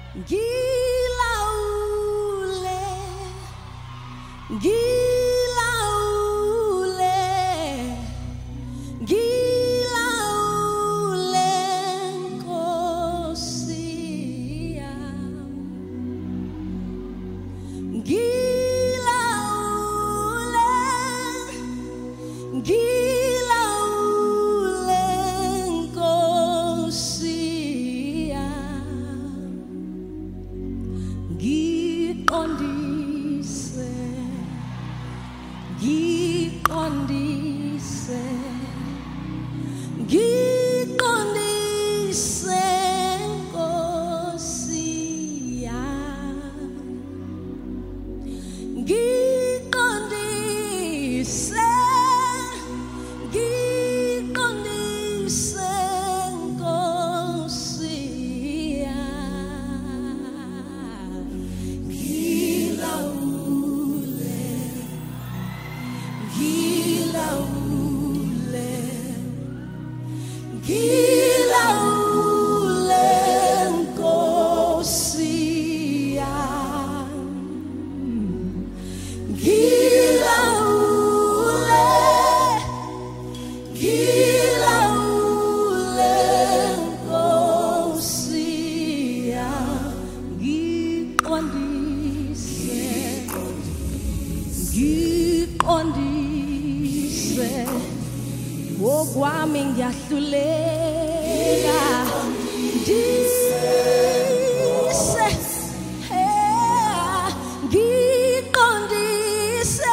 Gilaule, gilaule, gilaule Nkosi yami. Gilaule, gilaule Nkosi yami. Giqondise, giqondise, giqondise Nkosi yami. Giqondise, giqondise Nkosi yami. Gilaule, gilaule, gilaule Nkosi yami. Gilaule, gilaule Nkosi yami. Giqondise, okwami ngiyahluleka. Giqondise, giqondise,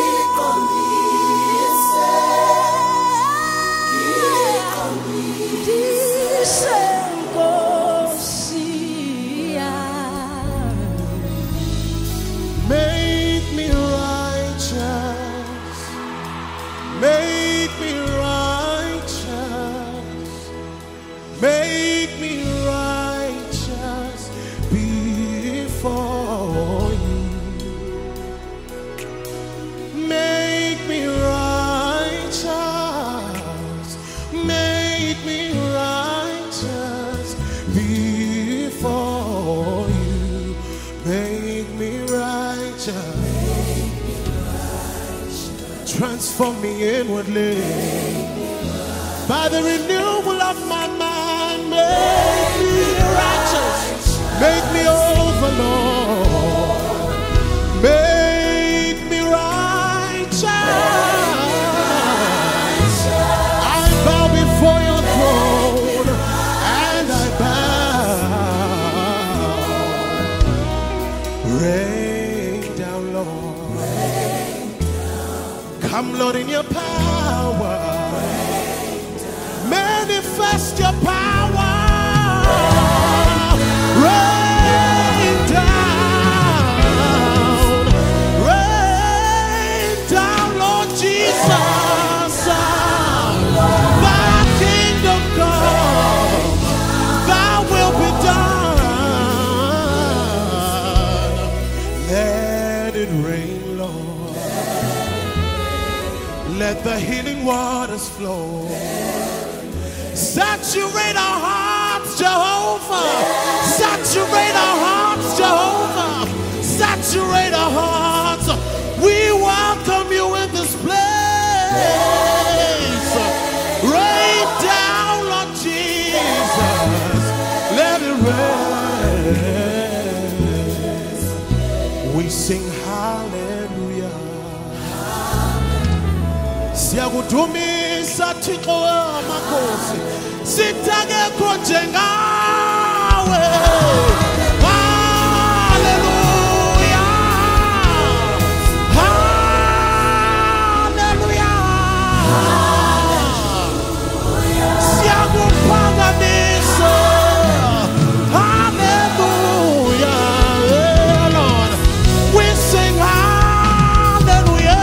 giqondise Nkosi yami. Make me righteous. Make me righteous. Make me righteous before you. Make me righteous. Make me righteous before you. Make me righteous. Transform me inwardly by the renewal of my mind. Make me righteous. Make me over, Lord. Make me righteous. I bow before your throne and I bow. Rain down, Lord. Come, Lord, in your power. Manifest your power. Rain down, Lord Jesus. Thy kingdom come, thy will be done. Let it rain, Lord. Let the healing waters flow. Saturate our hearts, Jehovah. Saturate our hearts, Jehovah. Saturate our hearts. We welcome you in this place. Rain down, Lord Jesus. Let it rain. We sing hallelujah. Siyakudumisa Thixo amakhosi, sitakekho njengawe. Hallelujah, hallelujah. Siyakuphakamisa. Hallelujah, Lord. We sing hallelujah.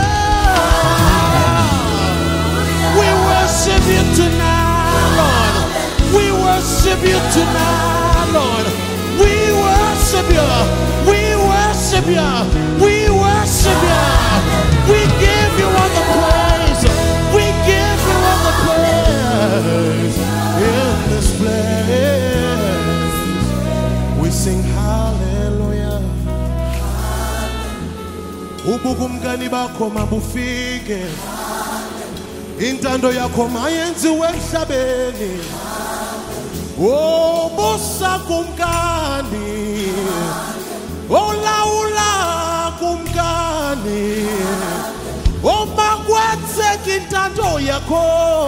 We worship you tonight, Lord. We worship you tonight. sing hallelujah. Ubukumkani bakho mabufike. Intando yakho mayenziwe emhlabeni. Oh busa kumkani. Olaula kumkani. Oh makwenzeka intando yakho.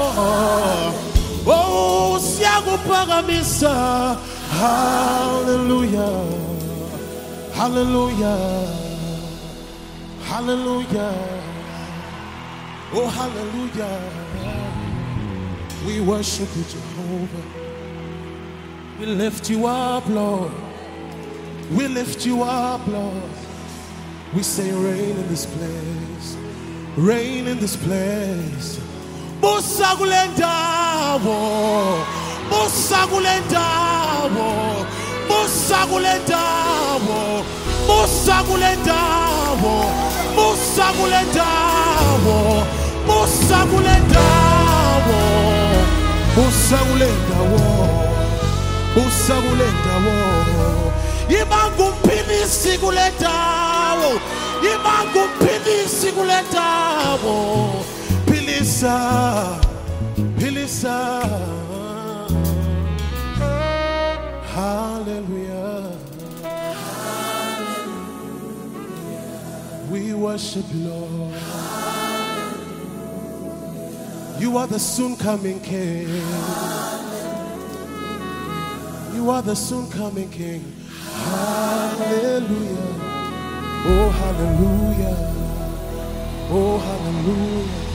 Oh siyakuphakamisa. Hallelujah. Hallelujah. Hallelujah. Oh, hallelujah. We worship you, Jehovah. We lift you up, Lord. We lift you up, Lord. We say, reign in this place. Reign in this place. Musagulendawo. Musagulendawo. Musagulendawo. Musagulendawo. Musagulendawo. Musagulendawo. Musagulendawo. Musagulendawo. Ibangumpilisi kulendawo. Ibangumpilisi kulendawo. Pilisa. Pilisa. Hallelujah. We worship you, Lord. You are the soon coming King. You are the soon coming King. Hallelujah. Oh, hallelujah. Oh, hallelujah.